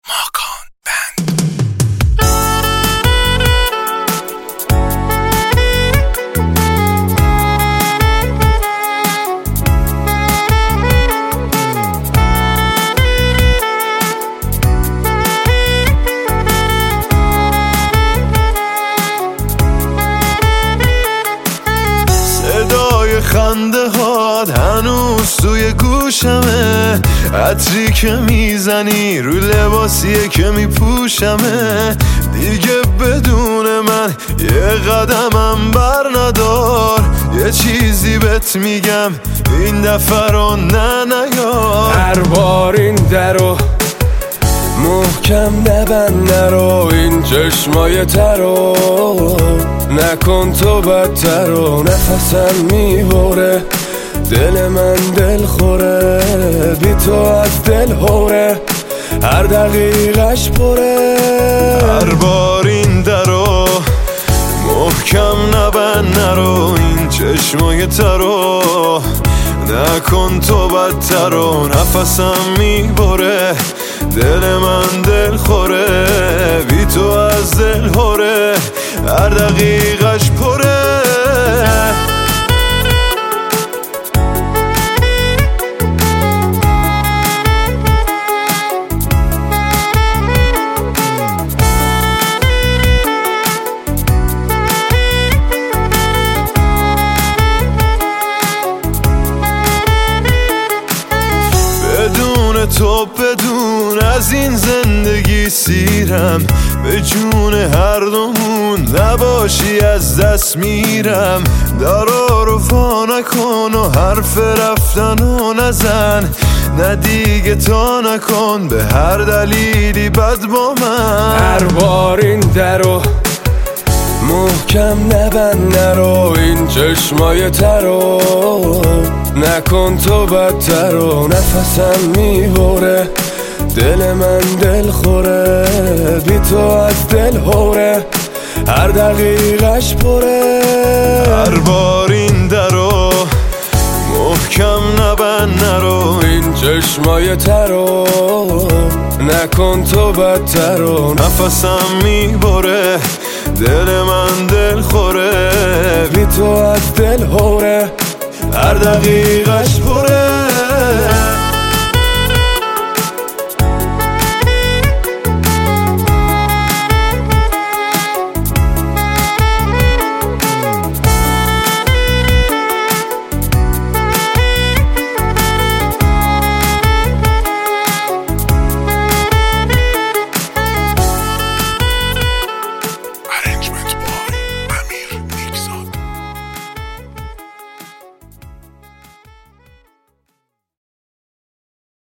ماکان بند. صدای خنده هات هنوز توی گوشمه، عطری که میزنی رو لباسیه که میپوشمه. دیگه بدون من یه قدمم بر ندار، یه چیزی بهت میگم این دفعه رو نیار. هر بار این درو محکم نبند، نرو این چشمای ترو نکن تو بدتر و نفسم میبره، دل من دل خوره، بی تو از دل هوره، هر دقیقش پره. هر بار این درو محکم نبند، نرو این چشمای ترو نکن تو بدتر و نفسم میبره، دل من دل خوره، بی تو از دل هوره، هر دقیقش پره. بدون تو بدون از این زندگی سیرم، به جون هر دومون نباشی از دست میرم. درا رو وا نکن و حرف رفتنو نزن، نه دیگه تا نکن به هر دلیلی بد با من. هر بار این درو محکم نبند، نرو این چشمای ترو نکن تو بدتر و نفسم میبره، دل من دل خوره، بی تو از دل هوره، هر دقیقش پره. هر بار این درو محکم نبند، نرو این چشمای ترو نکن تو بدتر و نفسم میبره، دل من دل خوره، بی تو از دل هوره، هر دقیقش پره.